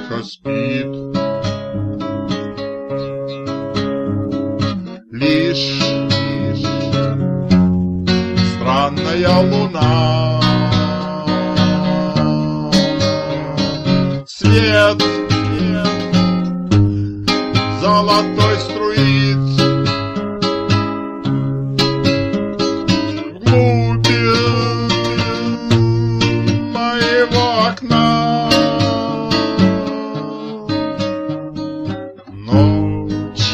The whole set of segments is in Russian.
тихо спит. Лишь странная луна свет золотой струит вглубь моего окна. Ночь,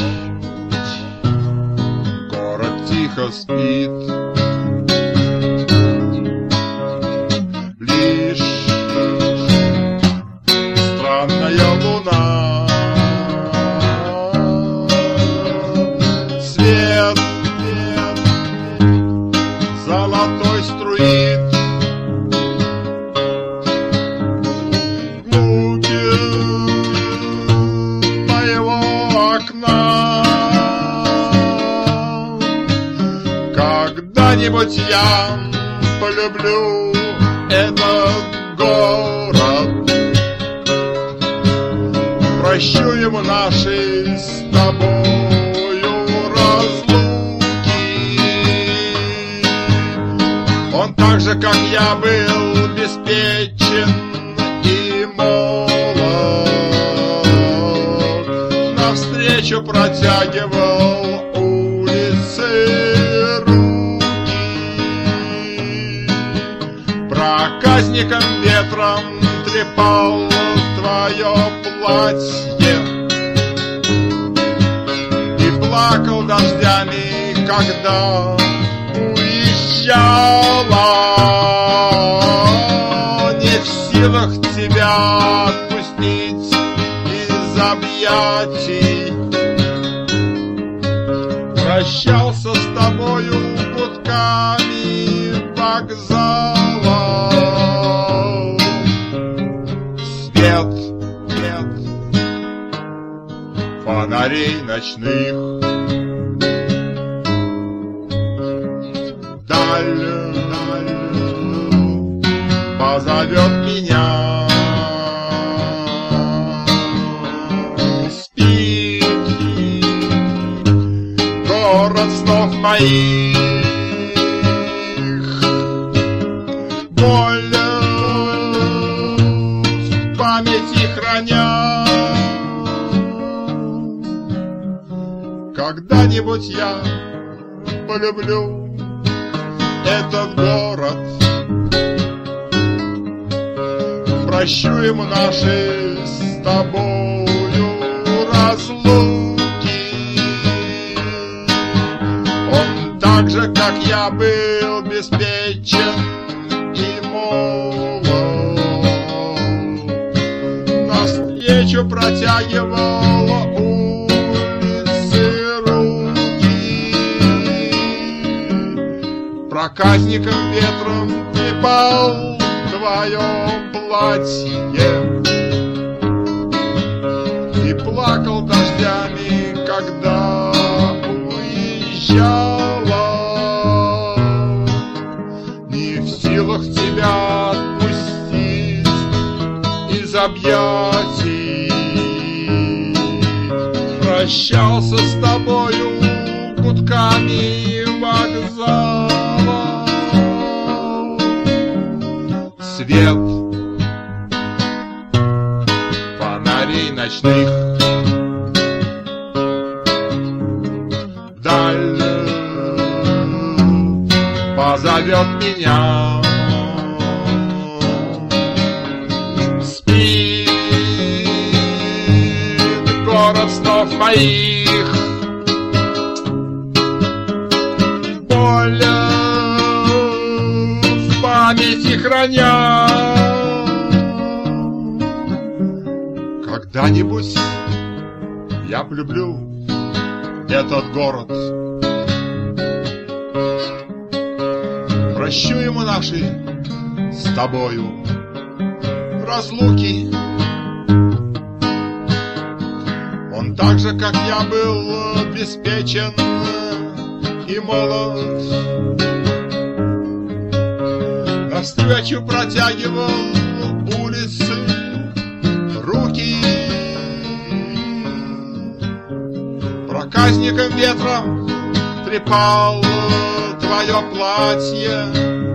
город тихо спит. Лишь странная луна свет золотой струит вглубь моего окна. Когда-нибудь я полюблю этот город, прощу ему наши с тобою разлуки. Он так же, как я, был беспечен и молод, навстречу протягивал улицы руки. Проказником ветром трепал твое платье и плакал дождями, когда уезжала. Не в силах тебя отпустить из объятий, прощался с тобою гудками вокзала. Свет фонарей ночных даль позовет меня. Спит город снов моих, боль в памяти храня. Когда-нибудь я полюблю этот город, прощу ему наши с тобою разлуки. Он так же, как я, был беспечен и молод, навстречу протягивал улицы руки. Проказником ветром трепал твое платье и плакал дождями, когда уезжала. Не в силах тебя отпустить из объятий, прощался с тобою гудками вокзала. Свет фонарей ночных даль позовет меня. Спит город снов моих, боль в памяти храня. Когда-нибудь я полюблю этот город, прощу ему наши с тобою разлуки. Он так же, как я, был беспечен и молод, навстречу протягивал улицы руки. проказником ветром трепал твое платье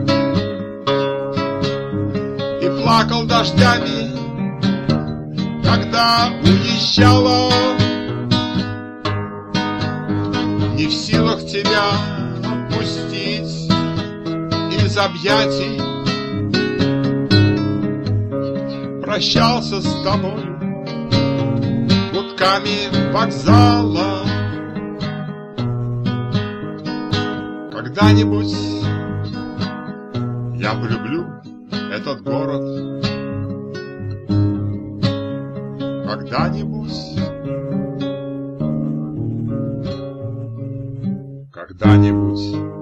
и плакал дождями, когда уезжала. Не в силах тебя отпустить из объятий, прощался с тобой гудками вокзала. Когда-нибудь я полюблю этот город. Когда-нибудь, когда-нибудь.